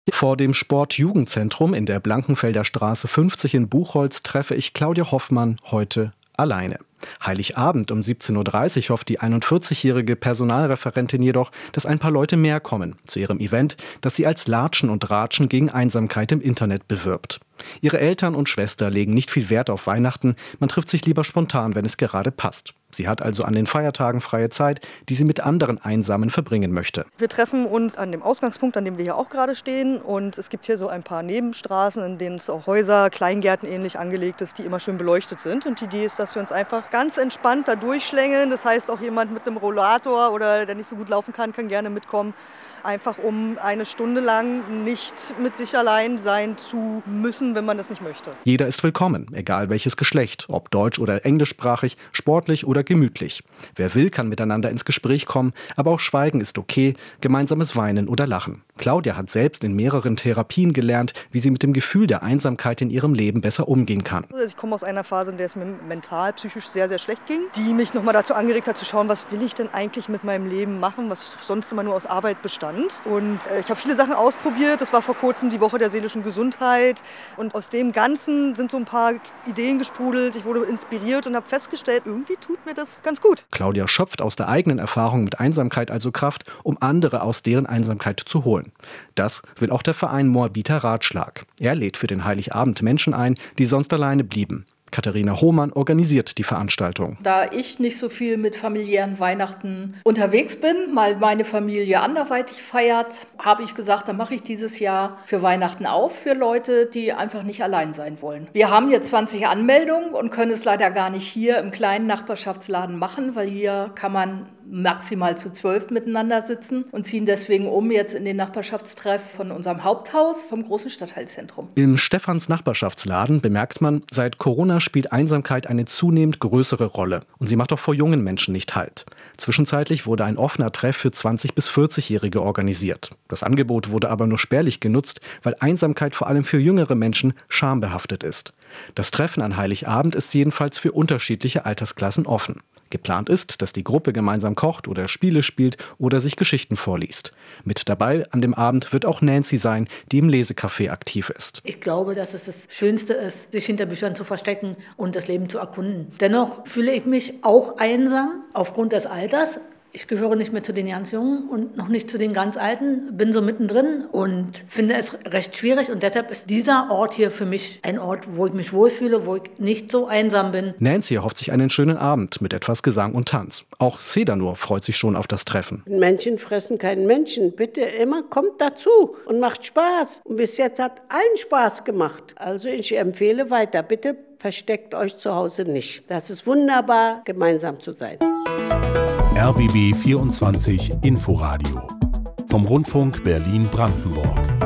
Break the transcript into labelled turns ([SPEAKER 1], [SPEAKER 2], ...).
[SPEAKER 1] Vor dem Sportjugendzentrum in der Blankenfelder Straße 50 in Buchholz treffe ich Claudia Hoffmann heute alleine. Heiligabend um 17:30 Uhr hofft die 41-jährige Personalreferentin jedoch, dass ein paar Leute mehr kommen zu ihrem Event, das sie als Latschen und Ratschen gegen Einsamkeit im Internet bewirbt. Ihre Eltern und Schwester legen nicht viel Wert auf Weihnachten, man trifft sich lieber spontan, wenn es gerade passt. Sie hat also an den Feiertagen freie Zeit, die sie mit anderen Einsamen verbringen möchte.
[SPEAKER 2] Wir treffen uns an dem Ausgangspunkt, an dem wir hier auch gerade stehen. Und es gibt hier so ein paar Nebenstraßen, in denen es auch Häuser, Kleingärten ähnlich angelegt ist, die immer schön beleuchtet sind. Und die Idee ist, dass wir uns einfach ganz entspannt da durchschlängeln. Das heißt, auch jemand mit einem Rollator oder der nicht so gut laufen kann gerne mitkommen. Einfach um eine Stunde lang nicht mit sich allein sein zu müssen, wenn man das nicht möchte.
[SPEAKER 1] Jeder ist willkommen, egal welches Geschlecht, ob deutsch- oder englischsprachig, sportlich oder gemütlich. Wer will, kann miteinander ins Gespräch kommen, aber auch Schweigen ist okay, gemeinsames Weinen oder Lachen. Claudia hat selbst in mehreren Therapien gelernt, wie sie mit dem Gefühl der Einsamkeit in ihrem Leben besser umgehen kann.
[SPEAKER 2] Also ich komme aus einer Phase, in der es mir mental, psychisch sehr, sehr schlecht ging, die mich nochmal dazu angeregt hat zu schauen, was will ich denn eigentlich mit meinem Leben machen, was sonst immer nur aus Arbeit bestand. Und ich habe viele Sachen ausprobiert. Das war vor kurzem die Woche der seelischen Gesundheit. Und aus dem Ganzen sind so ein paar Ideen gesprudelt. Ich wurde inspiriert und habe festgestellt, irgendwie tut mir das ganz gut.
[SPEAKER 1] Claudia schöpft aus der eigenen Erfahrung mit Einsamkeit also Kraft, um andere aus deren Einsamkeit zu holen. Das will auch der Verein Moabiter Ratschlag. Er lädt für den Heiligabend Menschen ein, die sonst alleine blieben. Katharina Hohmann organisiert die Veranstaltung.
[SPEAKER 3] Da ich nicht so viel mit familiären Weihnachten unterwegs bin, mal meine Familie anderweitig feiert, habe ich gesagt, dann mache ich dieses Jahr für Weihnachten auf für Leute, die einfach nicht allein sein wollen. Wir haben jetzt 20 Anmeldungen und können es leider gar nicht hier im kleinen Nachbarschaftsladen machen, weil hier kann man maximal zu 12 miteinander sitzen und ziehen deswegen jetzt in den Nachbarschaftstreff von unserem Haupthaus vom großen Stadtteilzentrum.
[SPEAKER 1] Im Stefans Nachbarschaftsladen bemerkt man, seit Corona spielt Einsamkeit eine zunehmend größere Rolle. Und sie macht auch vor jungen Menschen nicht Halt. Zwischenzeitlich wurde ein offener Treff für 20- bis 40-Jährige organisiert. Das Angebot wurde aber nur spärlich genutzt, weil Einsamkeit vor allem für jüngere Menschen schambehaftet ist. Das Treffen an Heiligabend ist jedenfalls für unterschiedliche Altersklassen offen. Geplant ist, dass die Gruppe gemeinsam kocht oder Spiele spielt oder sich Geschichten vorliest. Mit dabei an dem Abend wird auch Nancy sein, die im Lesecafé aktiv ist.
[SPEAKER 4] Ich glaube, dass es das Schönste ist, sich hinter Büchern zu verstecken und das Leben zu erkunden. Dennoch fühle ich mich auch einsam aufgrund des Alters. Ich gehöre nicht mehr zu den ganz Jungen und noch nicht zu den ganz Alten, bin so mittendrin und finde es recht schwierig. Und deshalb ist dieser Ort hier für mich ein Ort, wo ich mich wohlfühle, wo ich nicht so einsam bin.
[SPEAKER 1] Nancy erhofft sich einen schönen Abend mit etwas Gesang und Tanz. Auch Sedanur freut sich schon auf das Treffen.
[SPEAKER 5] Menschen fressen keinen Menschen. Bitte immer kommt dazu und macht Spaß. Und bis jetzt hat allen Spaß gemacht. Also ich empfehle weiter. Bitte versteckt euch zu Hause nicht. Das ist wunderbar, gemeinsam zu sein.
[SPEAKER 6] RBB 24 Inforadio vom Rundfunk Berlin-Brandenburg.